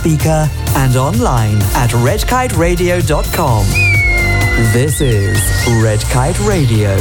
speaker and online at redkiteradio.com. This is Red Kite Radio.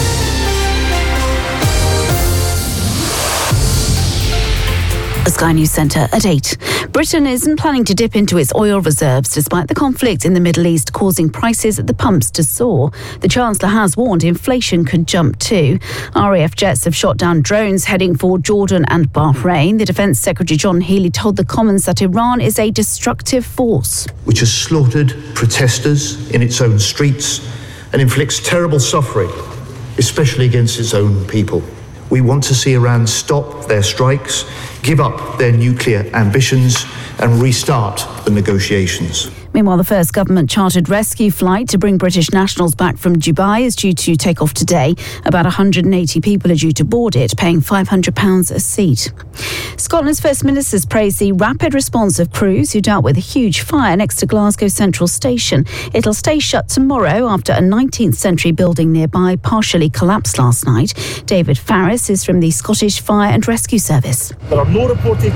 The Sky News Centre at 8. Britain isn't planning to dip into its oil reserves despite the conflict in the Middle East causing prices at the pumps to soar. The Chancellor has warned inflation could jump too. RAF jets have shot down drones heading for Jordan and Bahrain. The Defence Secretary John Healey told the Commons that Iran is a destructive force, which has slaughtered protesters in its own streets and inflicts terrible suffering, especially against its own people. We want to see Iran stop their strikes, give up their nuclear ambitions, and restart the negotiations. Meanwhile, the first government-chartered rescue flight to bring British nationals back from Dubai is due to take off today. About 180 people are due to board it, paying £500 a seat. Scotland's First Minister's praised the rapid response of crews who dealt with a huge fire next to Glasgow Central Station. It'll stay shut tomorrow after a 19th century building nearby partially collapsed last night. David Farris is from the Scottish Fire and Rescue Service. There are no reported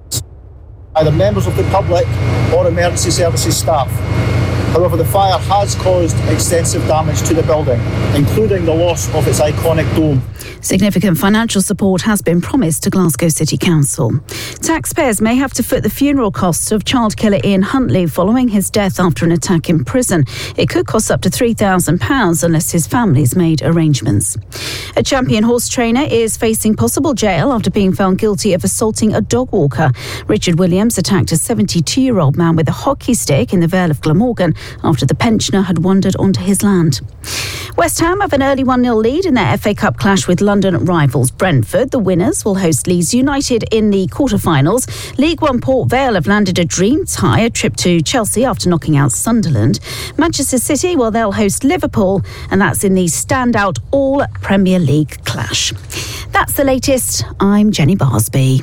either members of the public or emergency services staff. However, the fire has caused extensive damage to the building, including the loss of its iconic dome. Significant financial support has been promised to Glasgow City Council. Taxpayers may have to foot the funeral costs of child killer Ian Huntley following his death after an attack in prison. It could cost up to £3,000 unless his family's made arrangements. A champion horse trainer is facing possible jail after being found guilty of assaulting a dog walker. Richard Williams attacked a 72-year-old man with a hockey stick in the Vale of Glamorgan after the pensioner had wandered onto his land. West Ham have an early 1-0 lead in their FA Cup clash with London rivals Brentford. The winners will host Leeds United in the quarter-finals. League One Port Vale have landed a dream tie, a trip to Chelsea after knocking out Sunderland. Manchester City, well, they'll host Liverpool, and that's in the standout all-Premier League clash. That's the latest. I'm Jenny Barsby.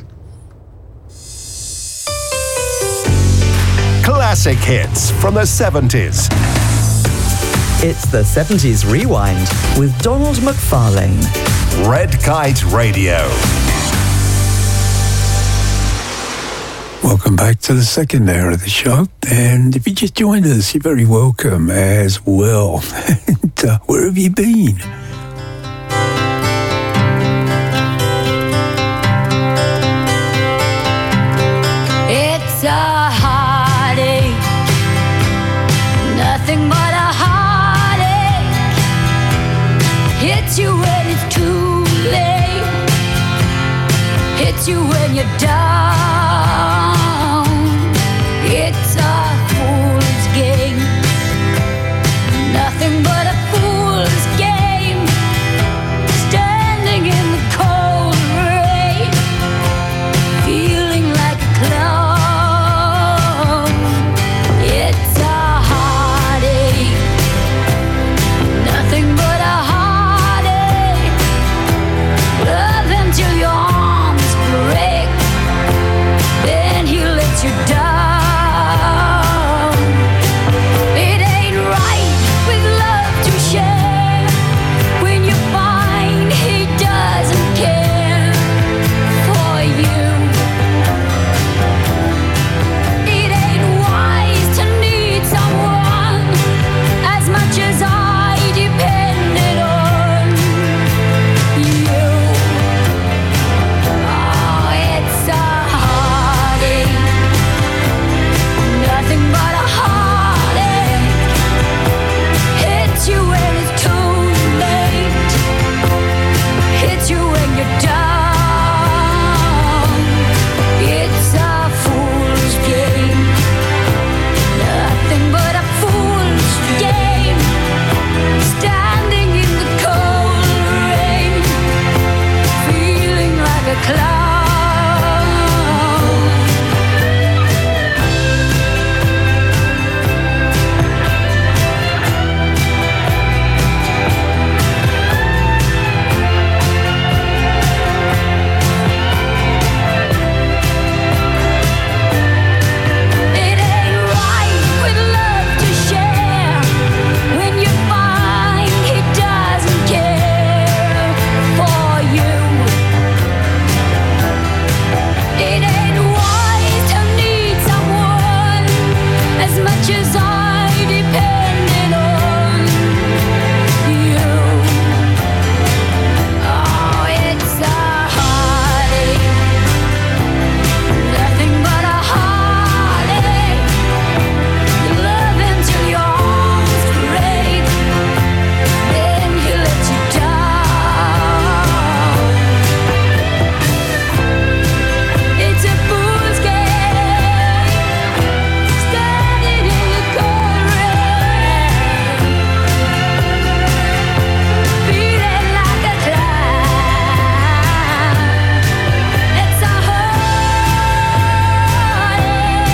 Classic hits from the 70s. It's the 70s Rewind with Donald McFarlane. Red Kite Radio. Welcome back to the second hour of the show. And if you just joined us, you're very welcome as well. And, where have you been? It's a heartache, nothing but a heartache. Hits you when it's too late, hits you when you're down. It's a fool's game, nothing but a fool's game. futures are depending on you. Oh, it's a heartache, nothing but a heartache. You love him till your arms break, then he lets you down. It's a fool's game, standing in the cold rain, feeling like a clown. It's a heartache.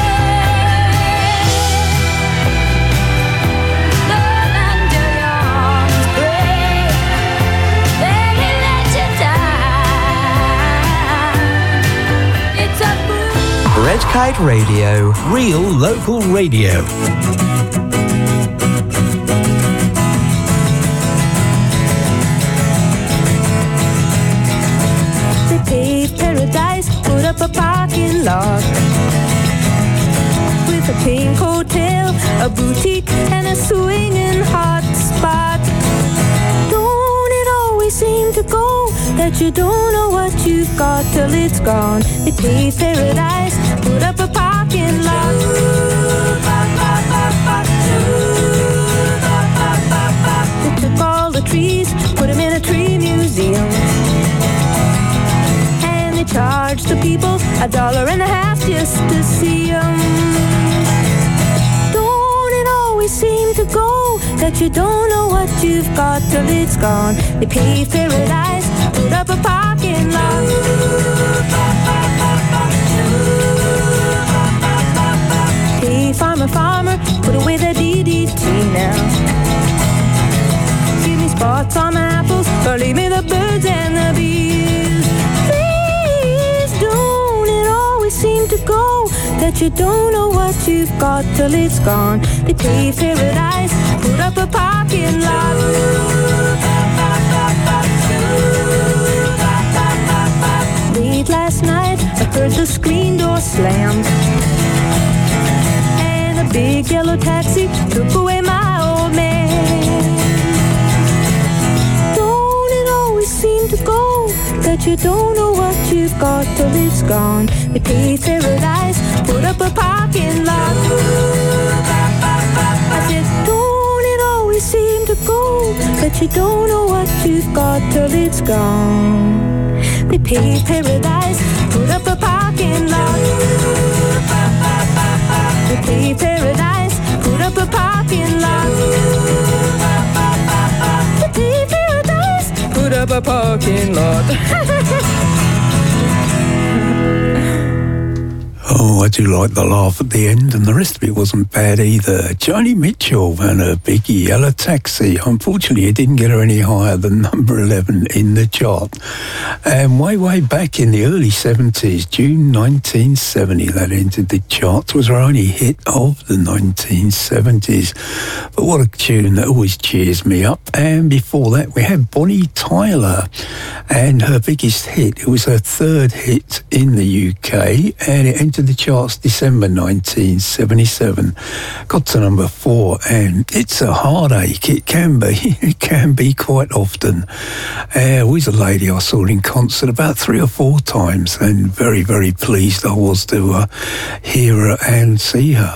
Love until your arms break, then he lets you down. It's a fool. Red Kite Radio. Real local radio. They paved paradise, put up a parking lot with a pink hotel, a boutique, and a swinging hot spot. Don't it always seem to go that you don't know what you've got till it's gone? They paved paradise, put up a parking lot. They took all the trees, put them in a tree museum, and they charged the people $1.50 just to see them. Don't it always seem to go that you don't know what you've got till it's gone? They paved paradise, put up a parking lot. Hey, farmer, farmer, put away the DDT now. Give me spots on my apples, or leave me the birds and the bees. Please, don't it always seem to go that you don't know what you've got till it's gone? They paved paradise, put up a parking lot. Late last night, I heard the screen door slam, and a big yellow taxi took away my old man. Don't it always seem to go that you don't know what you've got till it's gone? They paved paradise, put up a parking lot. I said, don't it always seem to go that you don't know what you've got till it's gone? They paved paradise, put up a parking lot. They paved paradise, put up a parking lot. They paved paradise, put up a parking lot. Oh, I do like the laugh at the end, and the rest of it wasn't bad either. Joni Mitchell and her big yellow taxi. Unfortunately, it didn't get her any higher than number 11 in the chart. And way back in the early 70s, June 1970, that entered the charts, was her only hit of the 1970s. But what a tune that always cheers me up. And before that, we had Bonnie Tyler and her biggest hit. It was her third hit in the UK, and it entered the charts December 1977. Got to number 4, and it's a heartache. It can be quite often. Always a lady I saw in concert about 3 or 4 times, and very, very pleased I was to hear her and see her.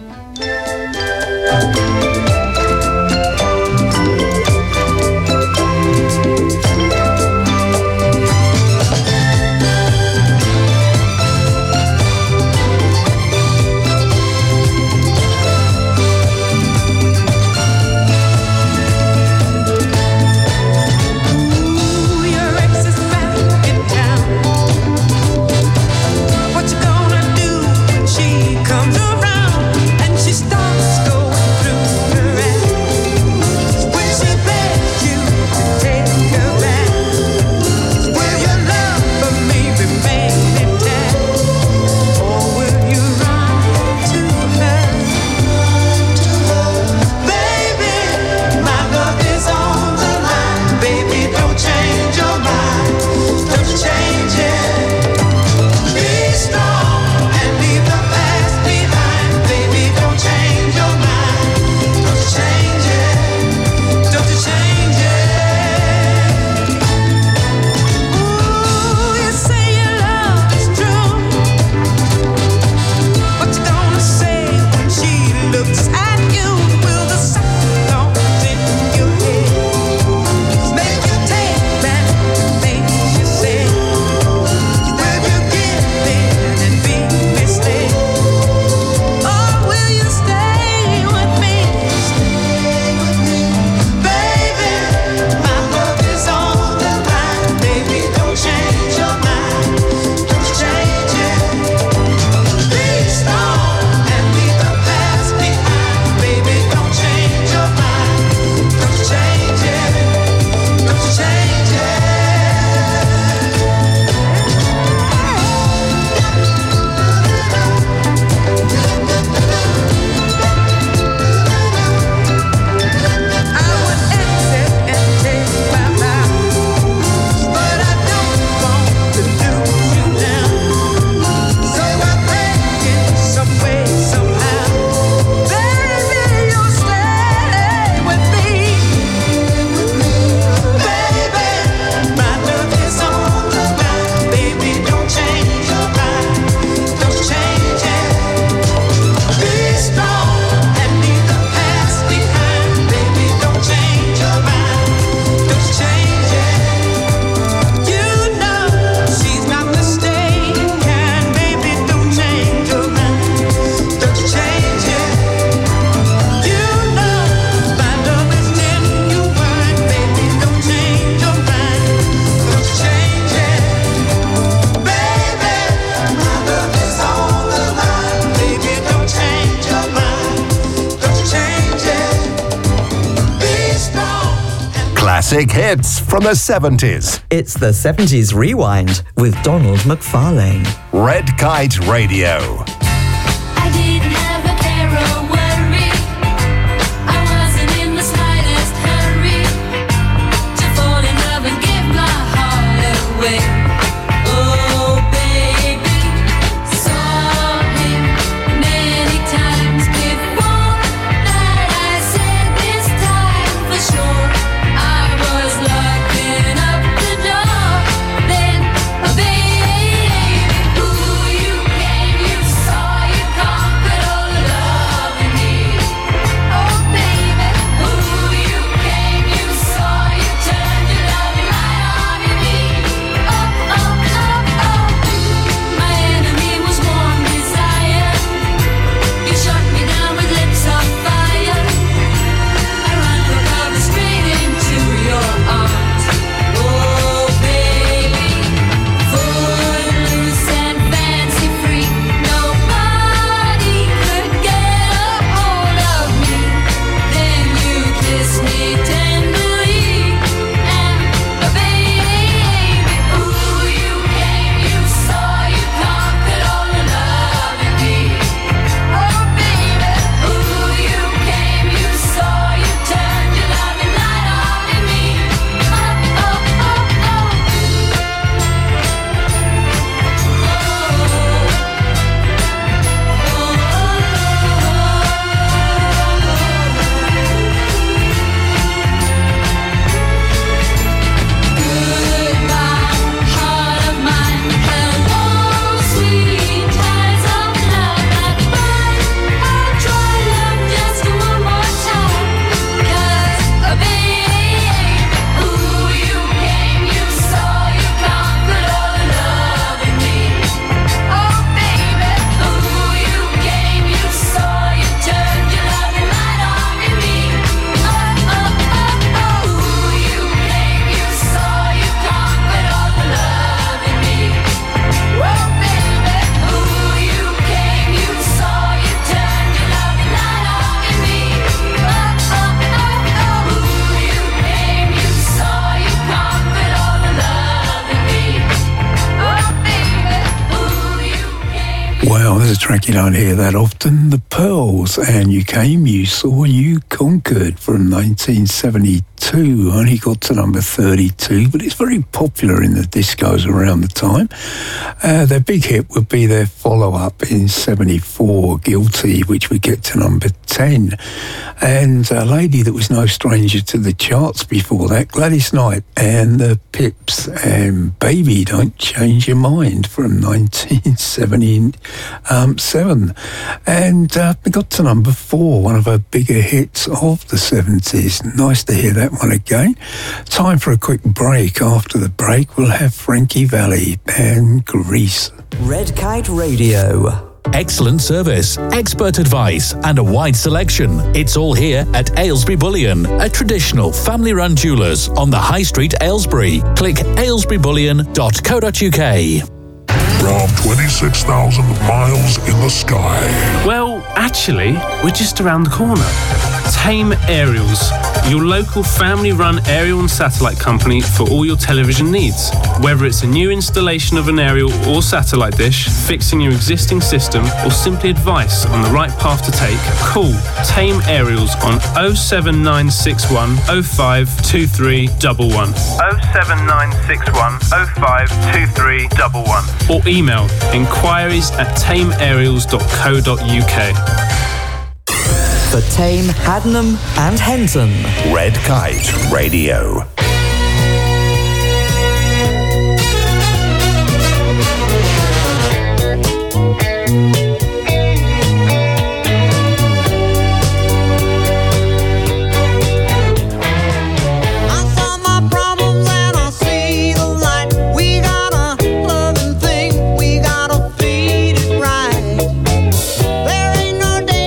What you gonna do when she comes around and she starts going through Classic hits from the 70s. It's the 70s Rewind with Donald McFarlane. Red Kite Radio. I didn't have a care or worry. I wasn't in the slightest hurry to fall in love and give my heart away. Oh, baby, saw him many times before that I said this time for sure. I was locking up the door. Then, baby, ooh, you came, you saw, you conquered all the love in me. Oh, baby, ooh, you came, you saw, you turned your loving light on in me. Oh, oh, oh, oh. My enemy was warm desire. You shot me down with lips of fire. I ran for cover straight into your arms. Oh, baby, footloose and fancy free. Nobody could get a hold of me. Then you kissed me tenderly, and baby, ooh, you came, you saw, you conquered all the love in me. Oh, baby, ooh, you came, you saw, you turned your loving light on in me. Oh, oh, oh, Goodbye, heart of mine, hello, sweet ties of love that bind. I'll try love just one more time, 'cause baby, ooh, you came, you saw, you conquered all the love in me. Oh, baby, ooh, you came, you saw, you turned your loving light on in me. Oh, oh, oh, oh, ooh, you came, you saw, you conquered all the love in me. Oh, baby, ooh, you came, you saw, you turned your loving light on in me. Oh, oh, oh, oh, ooh, you came, you saw, you conquered all the love in me. Oh, baby, ooh, you came. Well, there's a track you don't hear that often. The Pearls, and You Came, You Saw, You Conquered from 1972. Only got to number 32, but it's very popular in the discos around the time. Their big hit would be their follow-up in 74, Guilty, which would get to number 10. And a lady that was no stranger to the charts before that, Gladys Knight and the Pips, and Baby Don't Change Your Mind from 1977. And we got to number 4, one of her bigger hits of the 70s. Nice to hear that one again. Time for a quick break. After the break, we'll have Frankie Valli and Grease. Red Kite Radio. Excellent service, expert advice, and a wide selection. It's all here at Aylesbury Bullion, a traditional family-run jewellers on the High Street, Aylesbury. Click aylesburyBullion.co.uk. From 26,000 miles in the sky. Well, actually, we're just around the corner. Tame Aerials, your local family-run aerial and satellite company for all your television needs. Whether it's a new installation of an aerial or satellite dish, fixing your existing system, or simply advice on the right path to take, call Tame Aerials on 07961 052311. 07961 052311. Or email inquiries@tameaerials.co.uk. For Tame, Haddenham and Henton. Red Kite Radio.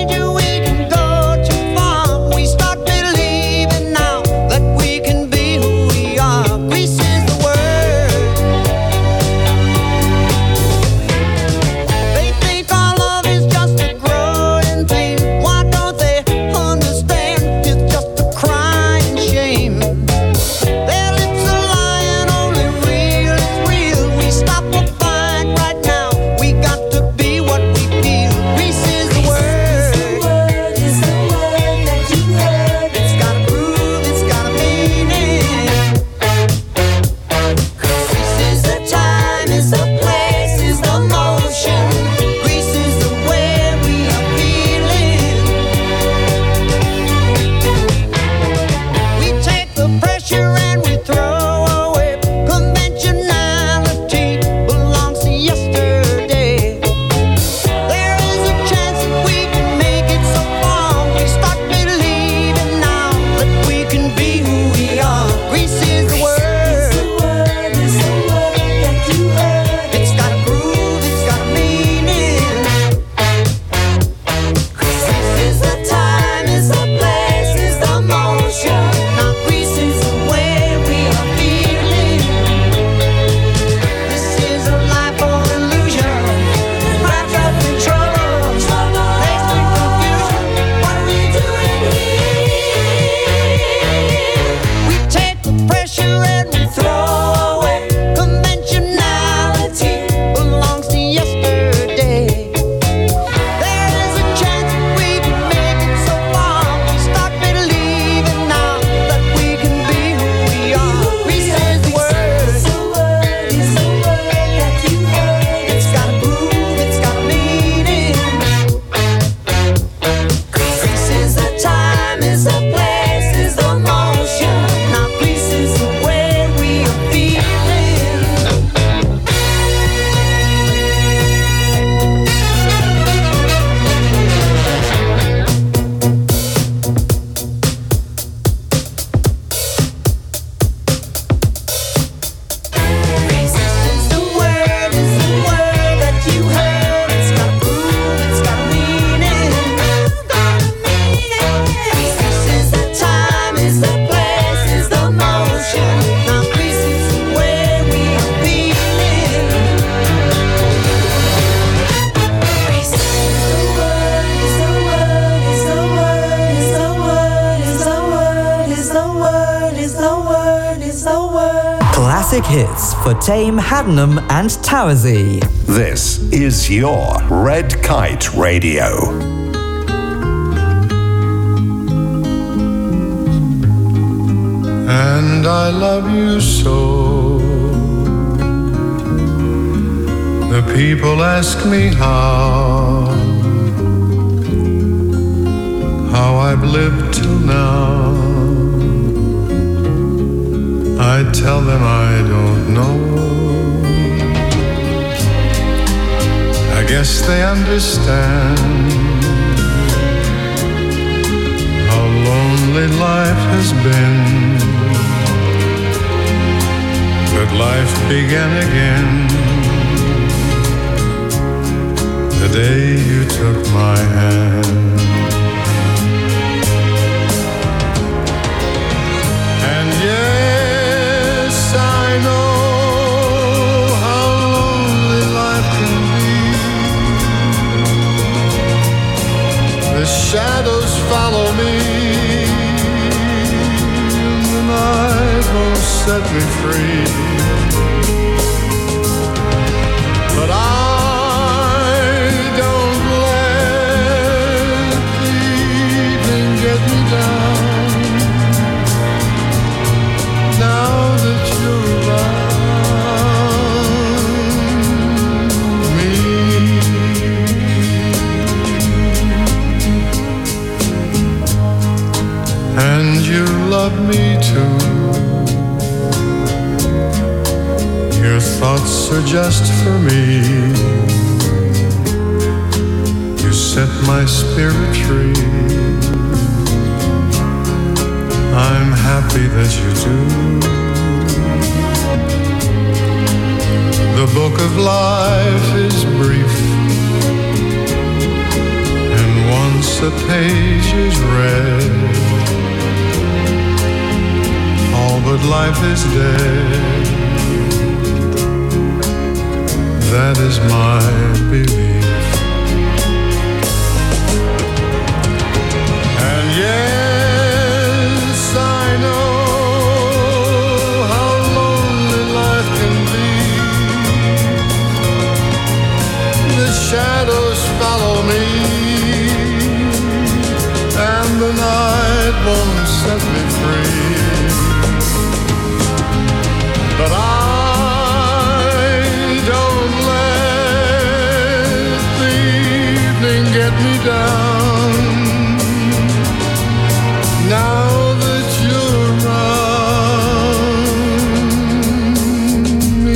Be classic hits for Tame, Haddenham and Towersey. This is your Red Kite Radio. And I love you so. The people ask me how I've lived till now. I tell them I don't know. I guess they understand how lonely life has been. But life began again the day you took my hand. And yes, I know how lonely life can be. The shadows follow me, and the night won't set me free. But I don't let the evening get me down. Now that you're around me, and you love me too. Your thoughts are just for me. You set my spirit free. I'm happy that you do. The book of life is brief, and once a page is read, all but life is dead. That is my belief. And yes, I know how lonely life can be. The shadows follow me, and the night won't set me free. But I don't let the evening get me down. Now that you're around me.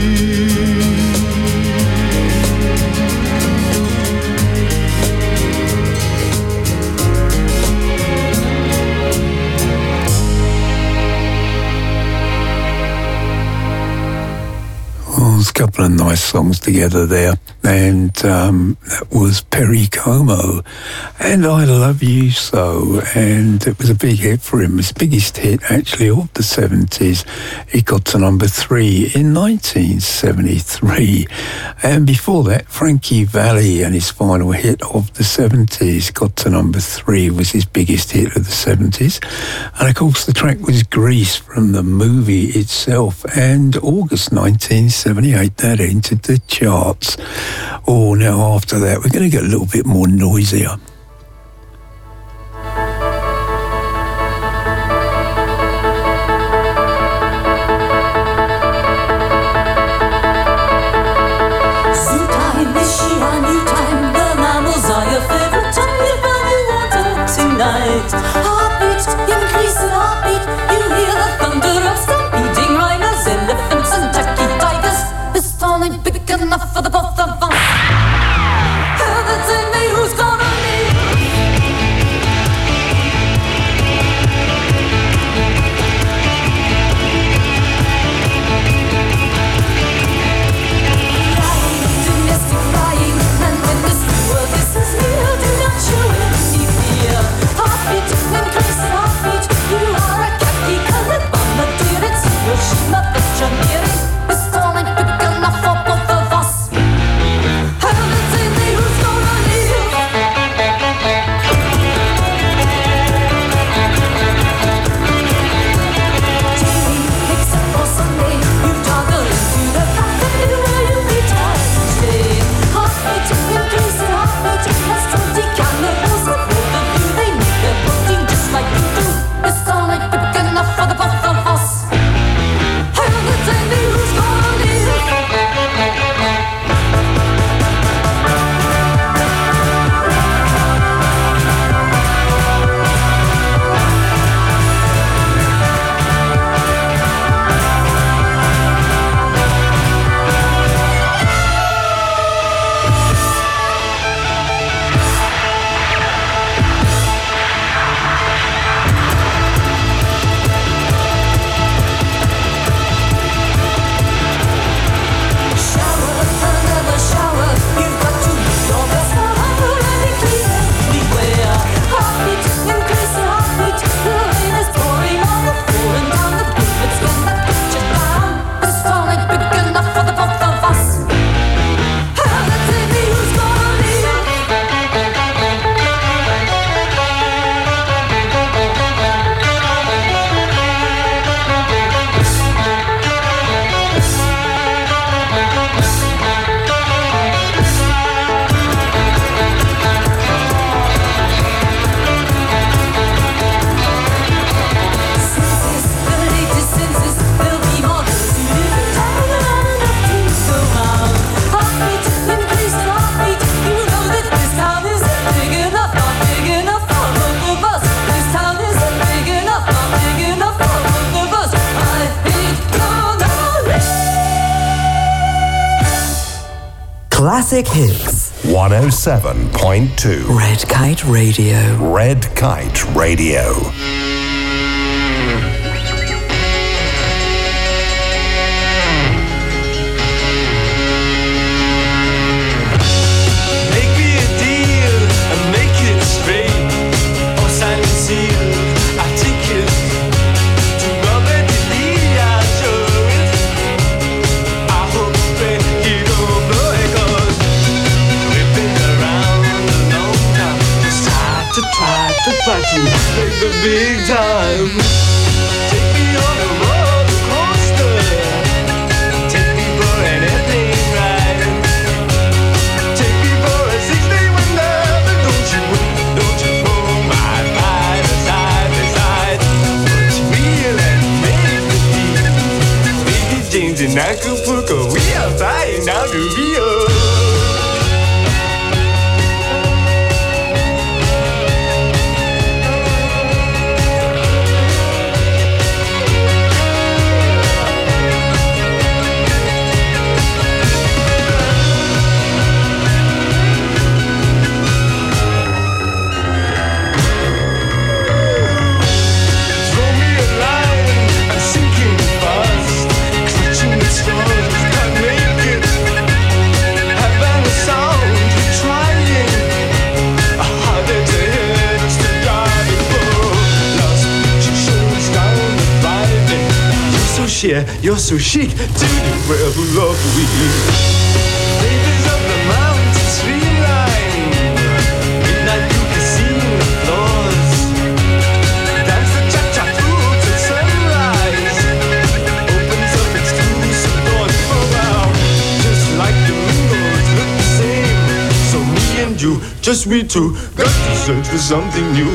Well, there's a couple of nice songs together there, and that was Perry Como, and I Love You So, and it was a big hit for him. His biggest hit, actually, of the 70s. It got to number 3 in 1973, and before that, Frankie Valli and his final hit of the 70s got to number 3, was his biggest hit of the 70s, and of course the track was Grease from the movie itself, and August 1978 that entered the charts. Oh, now after that we're going to get a little bit more noisier. Heartbeat, increasing heartbeat. You hear the thunder of stampeding rhinos, elephants and tacky tigers. This town ain't big enough for the both of us. Tell me who's gonna lead. Classic Hits. 107.2. Red Kite Radio. Red Kite Radio. To make the big time. Take me on a roller coaster. Take me for an airplane ride. Take me for a 6-day wonder. Don't you pull my ride side by side. What's real and make believe? Baby James in Acapulco, we are flying down to Rio. You're so chic to the rebel of the week. Ladies of the mountain streamline, midnight you can see the floors. Dance the cha-cha through to sunrise. Opens up exclusive doors for now. Just like the windows look the same. So me and you, just we two, got to search for something new.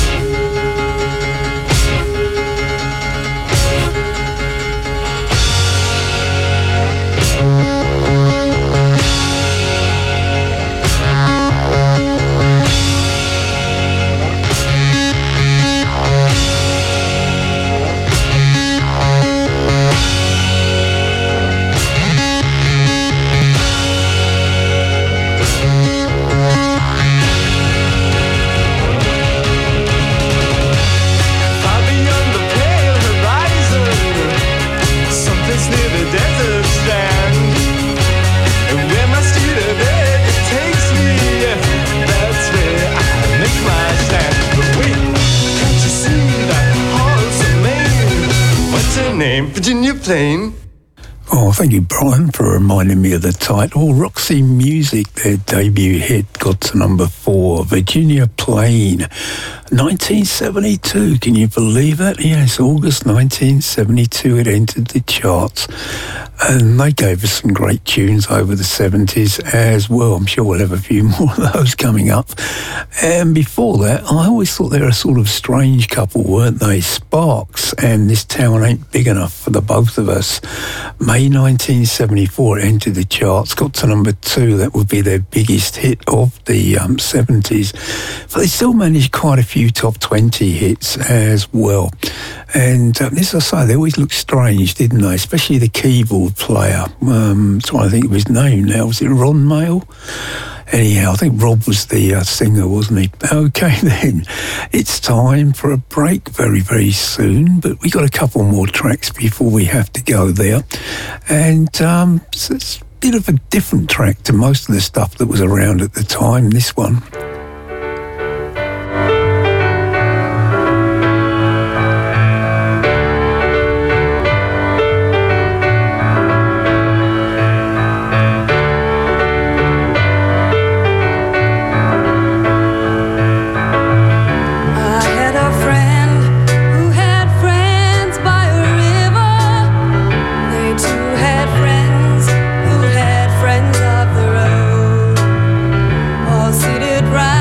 Virginia Plain. Oh, thank you, Brian, for reminding me of the title. Roxy Music, their debut hit, got to number 4, Virginia Plain, 1972. Can you believe that? Yes, August 1972, it entered the charts. And they gave us some great tunes over the 70s as well. I'm sure we'll have a few more of those coming up. And before that, I always thought they were a sort of strange couple, weren't they? Sparks and This Town Ain't Big Enough for the both of us. May 1974 entered the charts, got to number 2. That would be their biggest hit of the 70s. But they still managed quite a few top 20 hits as well. And as I say, they always looked strange, didn't they? Especially the keyboard player. I'm trying to think of his name now. Was it Ron Mayle? Anyhow, I think Rob was the singer, wasn't he? Okay, then. It's time for a break very, very soon. But we got a couple more tracks before we have to go there. And it's a bit of a different track to most of the stuff that was around at the time, this one. Right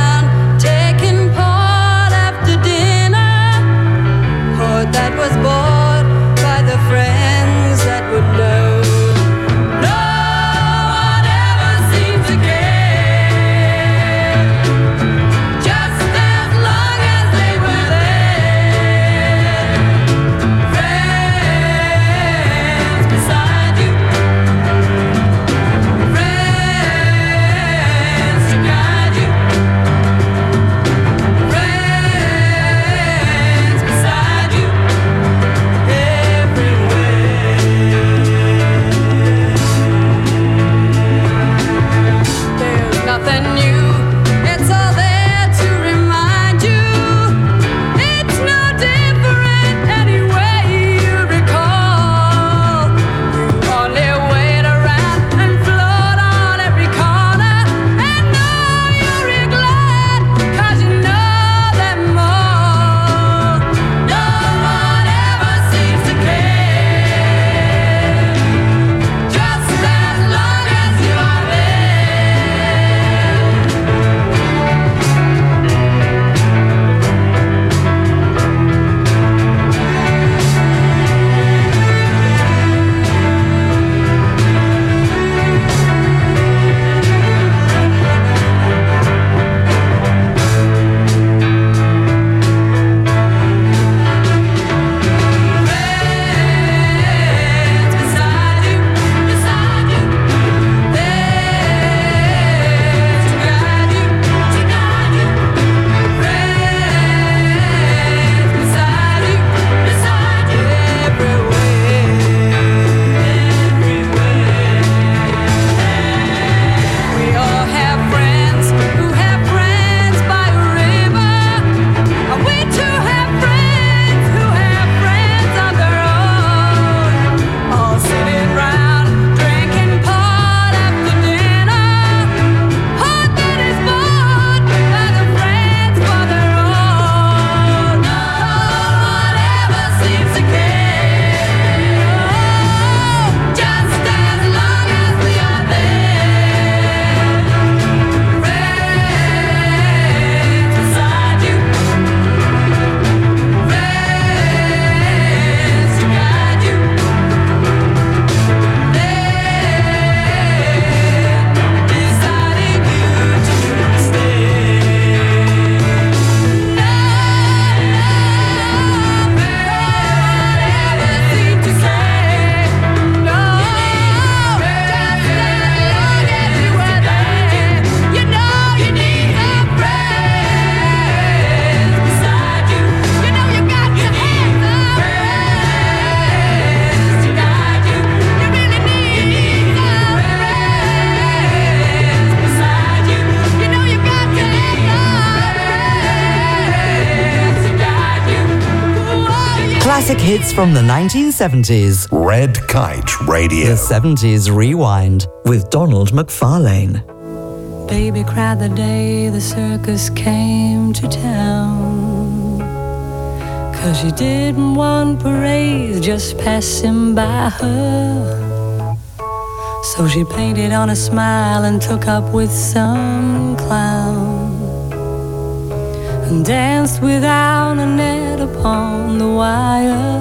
Classic hits from the 1970s. Red Kite Radio. The 70s Rewind with Donald McFarlane. Baby cried the day the circus came to town, 'cause she didn't want parades just passing by her. So she painted on a smile and took up with some clown, and danced without a net upon the wire.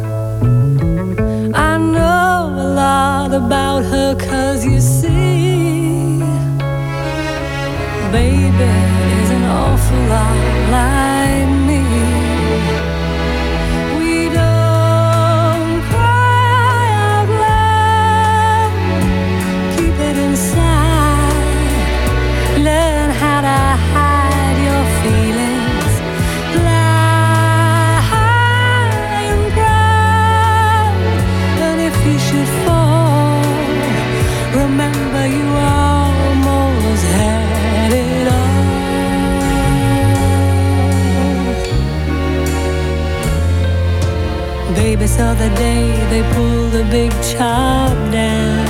I know a lot about her, 'cause you see, baby is an awful lot like me. We don't cry out loud, keep it inside, learn how to hide your feelings, fly high and proud, and if you should fall, remember you almost had it all. Baby saw the day they pulled the big top down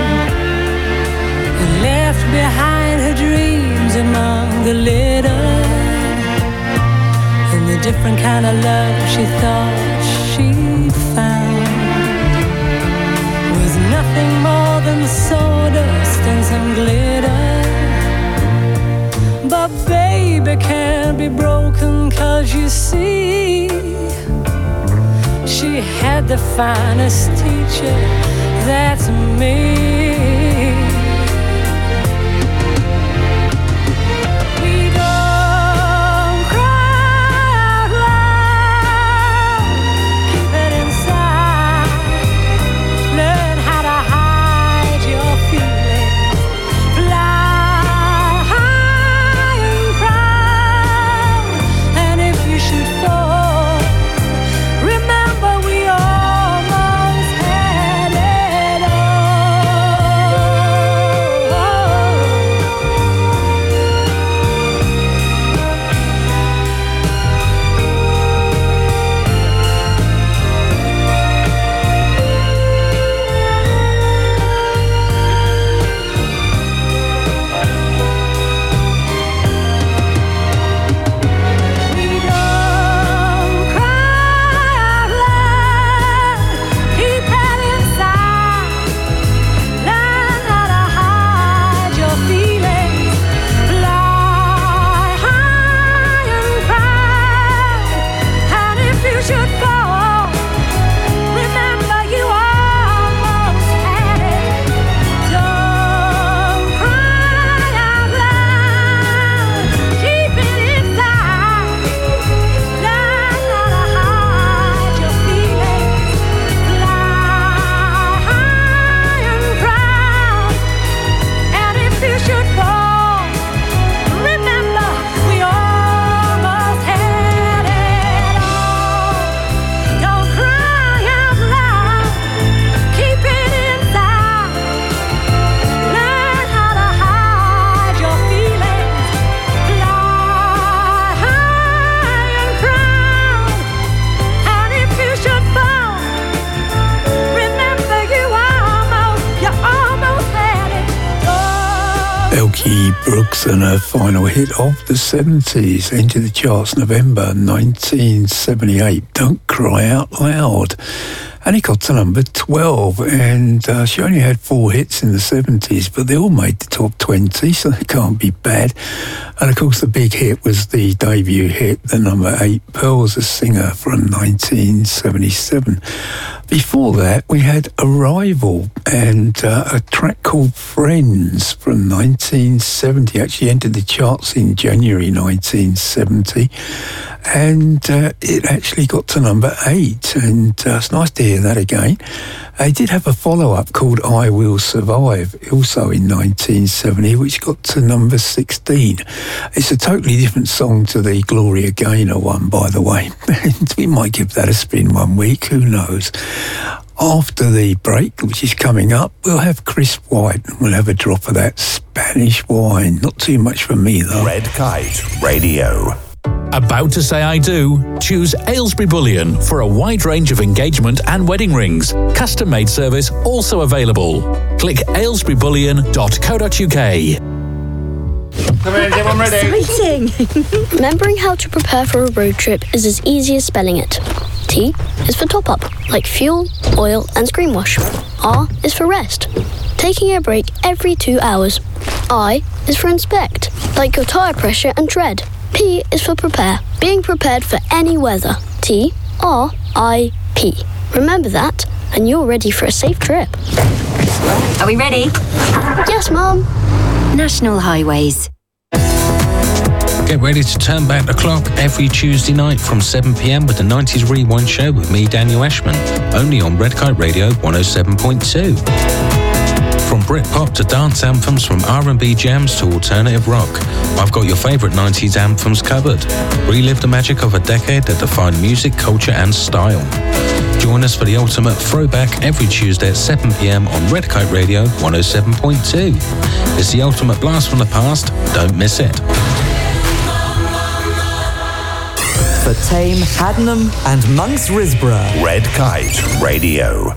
and left behind her dreams among the litter, and the different kind of love she thought she found was nothing more than sawdust and some glitter. But baby can't be broken, 'cause you see, she had the finest teacher, that's me. We don't cry out loud, keep it inside, learn how to hide your feelings, fly high and proud, and if you should fall, remember we almost had it We don't cry out loud, keep it inside, learn how to hide your feelings, fly high and proud, and if you should fall, remember you almost had it. Don't cry out loud, keep it inside, learn how to hide your feelings, fly high and proud, and if you should fall, remember we almost had it all. Don't cry out loud, keep it inside, learn how to hide your feelings, fly high and proud, and if you should fall, remember you almost had it all. Elkie Brooks and her final hit of the 70s entered the charts November 1978, Don't Cry Out Loud. And it got to number 12, and she only had 4 hits in the 70s, but they all made the top 20, so they can't be bad. And of course the big hit was the debut hit, the number 8, Pearl's a Singer from 1977. Before that we had Arrival and a track called Friends from 1970, actually entered the charts in January 1970, and it actually got to number 8, and it's nice to hear that again. They did have a follow-up called I Will Survive, also in 1970, which got to number 16. It's a totally different song to the Gloria Gaynor one, by the way. And we might give that a spin one week, who knows. After the break, which is coming up, we'll have Chris White, and we'll have a drop of that Spanish wine. Not too much for me, though. Red Kite Radio. About to say I do? Choose Aylesbury Bullion for a wide range of engagement and wedding rings. Custom-made service also available. Click aylesburybullion.co.uk. Come in, everyone ready? Exciting! Remembering how to prepare for a road trip is as easy as spelling it. T is for top up, like fuel, oil, and screen wash. R is for rest, taking a break every 2 hours. I is for inspect, like your tyre pressure and tread. P is for prepare, being prepared for any weather. T-R-I-P. Remember that, and you're ready for a safe trip. Are we ready? Yes, Mum. National Highways. Get ready to turn back the clock every Tuesday night from 7 p.m. with the 90s Rewind Show with me, Daniel Ashman, only on Red Kite Radio 107.2. From Britpop to dance anthems, from R&B jams to alternative rock, I've got your favourite 90s anthems covered. Relive the magic of a decade that defined music, culture and style. Join us for the ultimate throwback every Tuesday at 7 p.m. on Red Kite Radio 107.2. It's the ultimate blast from the past. Don't miss it. For Tame, Haddenham and Monks Risborough. Red Kite Radio.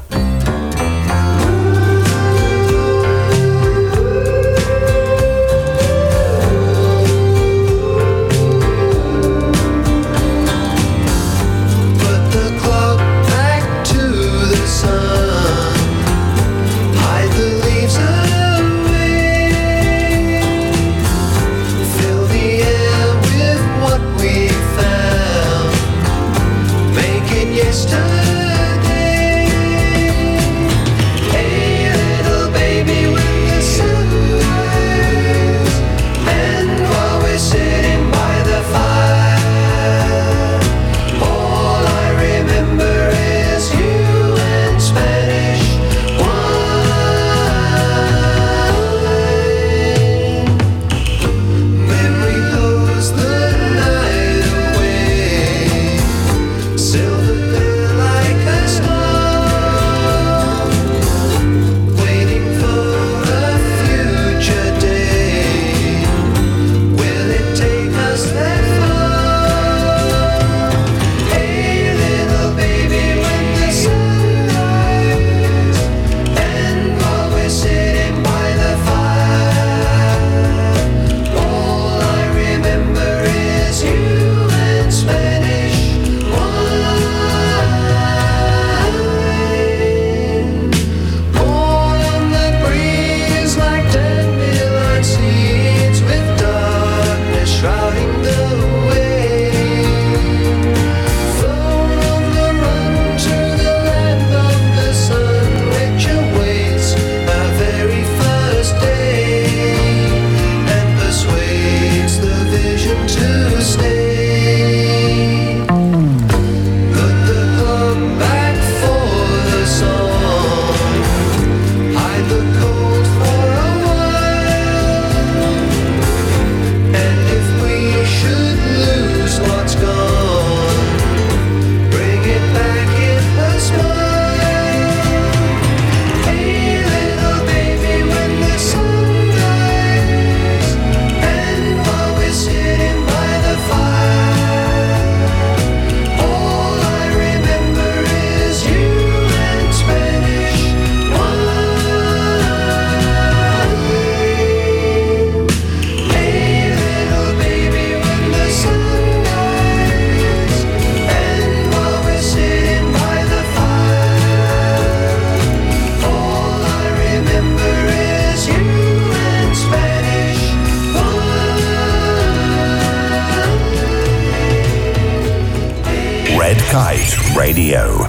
Red Kite Radio.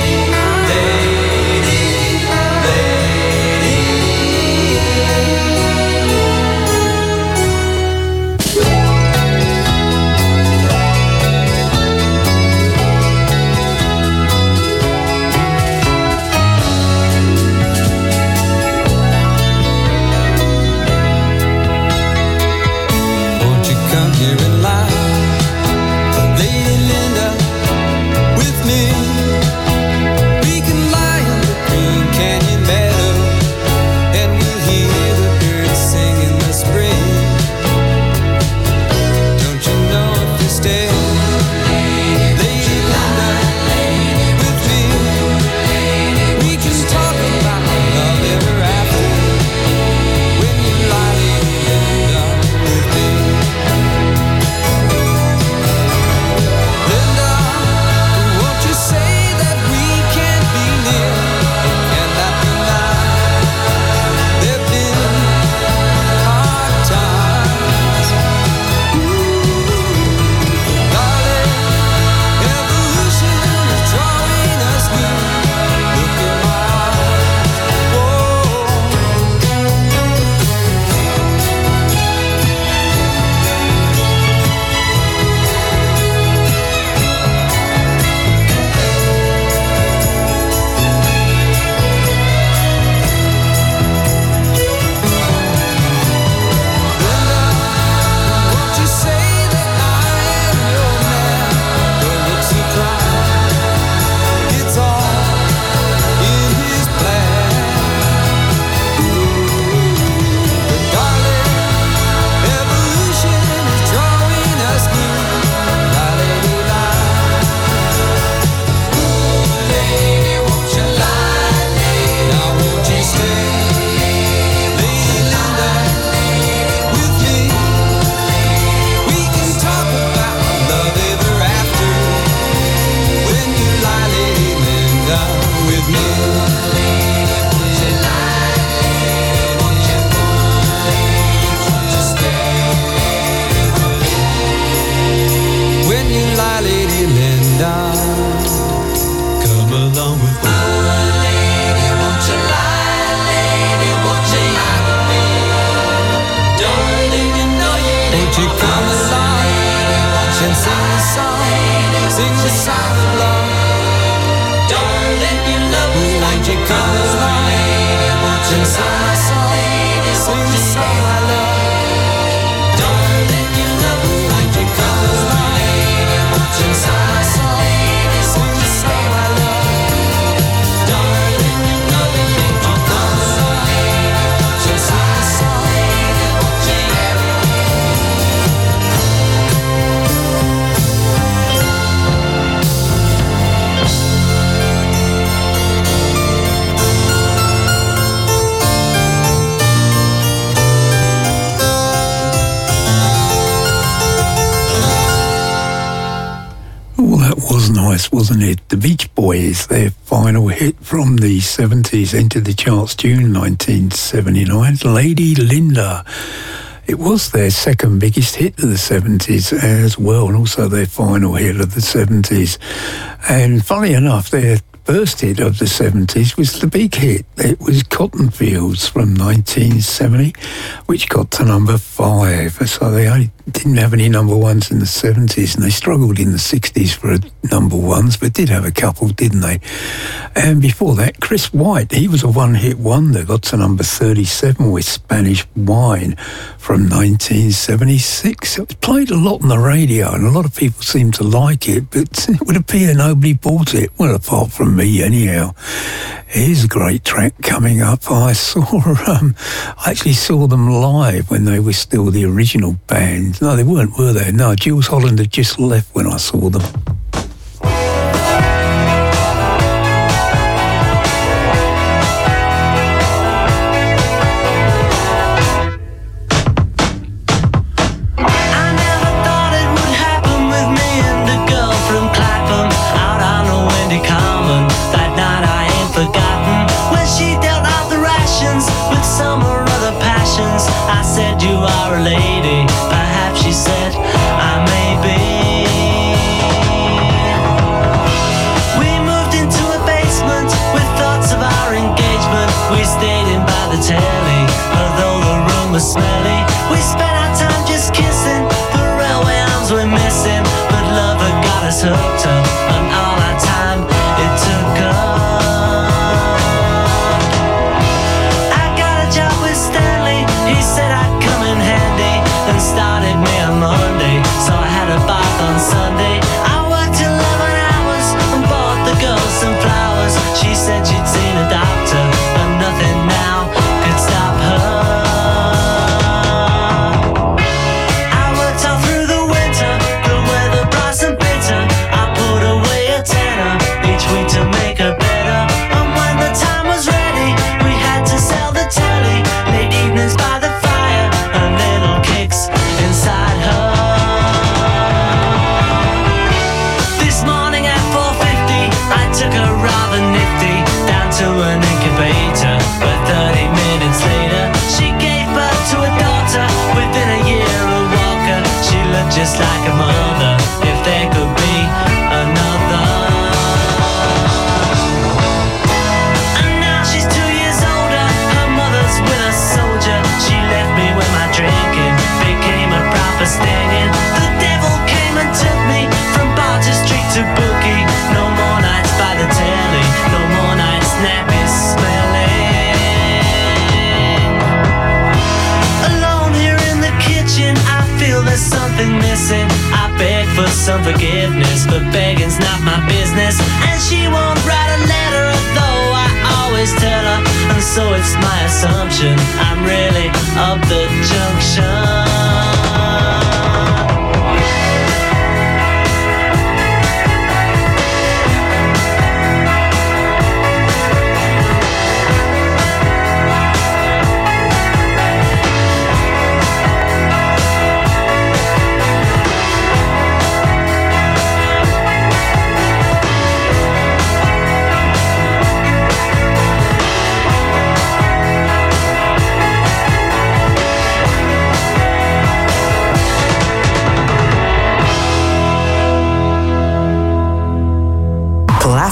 Lady, with you. When you lie, Lady Linda, come along with me. Lady, won't you lie, lady, won't you lie with me? Darling, you know you won't you come along and sing the song of love. Darling, you love me, won't you come along and sing my song, sing the song I love. Darling, you love me, won't you come along? Was nice, wasn't it? The Beach Boys, their final hit from the 70s, entered the charts June 1979, Lady Linda. It was their second biggest hit of the 70s as well, and also their final hit of the 70s. And funny enough, their first hit of the 70s was the big hit. It was Cotton Fields from 1970, which got to number 5. So they only didn't have any number ones in the 70s, and they struggled in the 60s for number ones, but did have a couple, didn't they? And before that, Chris White, he was a one-hit wonder, got to number 37 with Spanish Wine from 1976. It was played a lot on the radio, and a lot of people seemed to like it, but it would appear nobody bought it. Well, apart from me, anyhow. Here's a great track coming up. I actually saw them live when they were still the original band. No, they weren't, were they? No, Jools Holland had just left when I saw them. Lady, perhaps she said, I may be. We moved into a basement with thoughts of our engagement. We stayed in by the telly, although the room was smelly. We spent our time just kissing, the railway arms were missing, but love had got us hooked up, and all our time it took up. I got a job with Stanley, he said I'd come in handy, and started me on Monday, so I had a bath on Sunday. I worked 11 hours and bought the girls some flowers. She said she'd seen a doctor, but nothing now could stop her. I worked all through the winter, the weather bright and bitter. I put away a tenner each week to make her better, and when the time was ready, we had to sell the telly. Late evenings by the fire, and little kicks inside her. This morning at 4:50, I took her rather nifty down to an incubator, but 30 minutes later she gave birth to a daughter. Within a year a walker, she looked just like a mother, if there could be another. And now she's 2 years older, her mother's with a soldier. She left me when my drinking became a proper stinging. The devil came and took me from Barter Street to Bookie. No more nights by the telly, no more nights nappy smelling. Alone here in the kitchen, I feel there's something missing. I beg for some forgiveness, but begging's not my business. And she won't write a letter, though I always tell her. And so it's my assumption I'm really up the junction.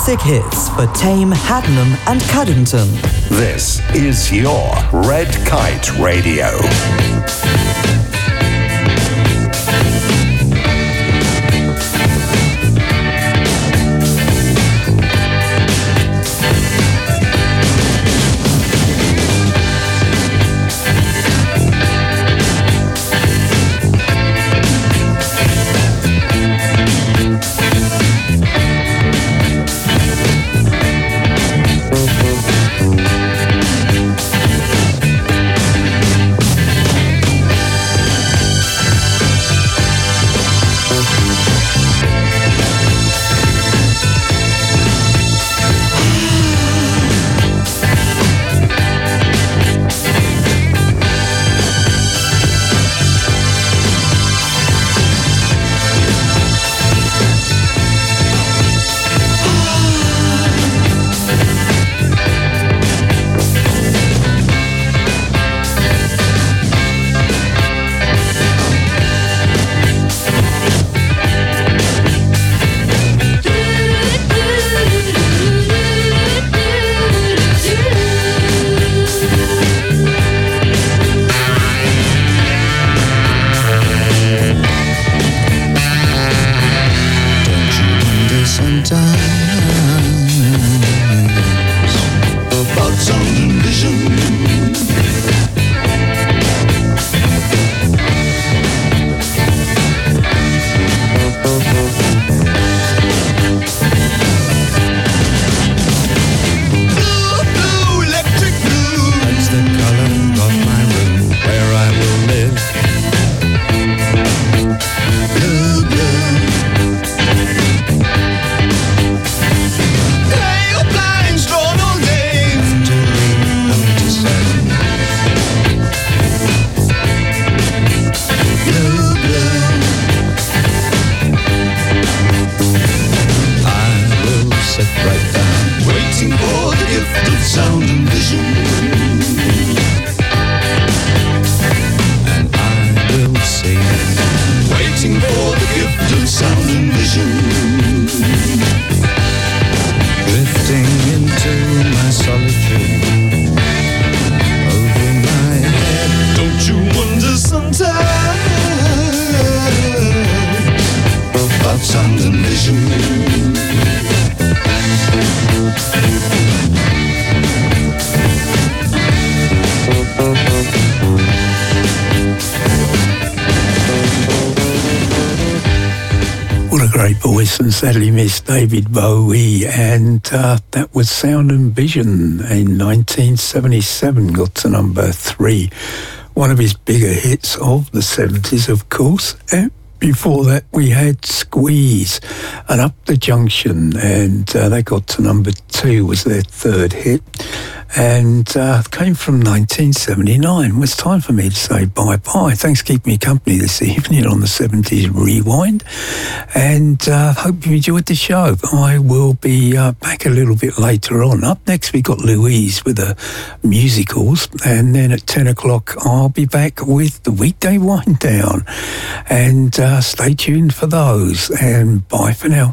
classic hits for Tame, Haddenham and Cuddington. This is your Red Kite Radio. And sadly missed David Bowie, and that was Sound and Vision in 1977, got to number 3. One of his bigger hits of the 70s, of course. And before that, we had Squeeze and Up the Junction, and they got to number 2, was their third hit. And came from 1979. Well, it's time for me to say bye-bye. Thanks for keeping me company this evening on the 70s Rewind. And hope you enjoyed the show. I will be back a little bit later on. Up next, we got Louise with the musicals. And then at 10 o'clock, I'll be back with the weekday wind down. And stay tuned for those. And bye for now.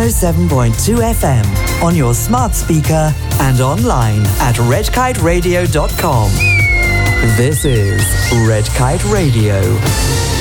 107.2 FM on your smart speaker and online at redkiteradio.com. This is Red Kite Radio.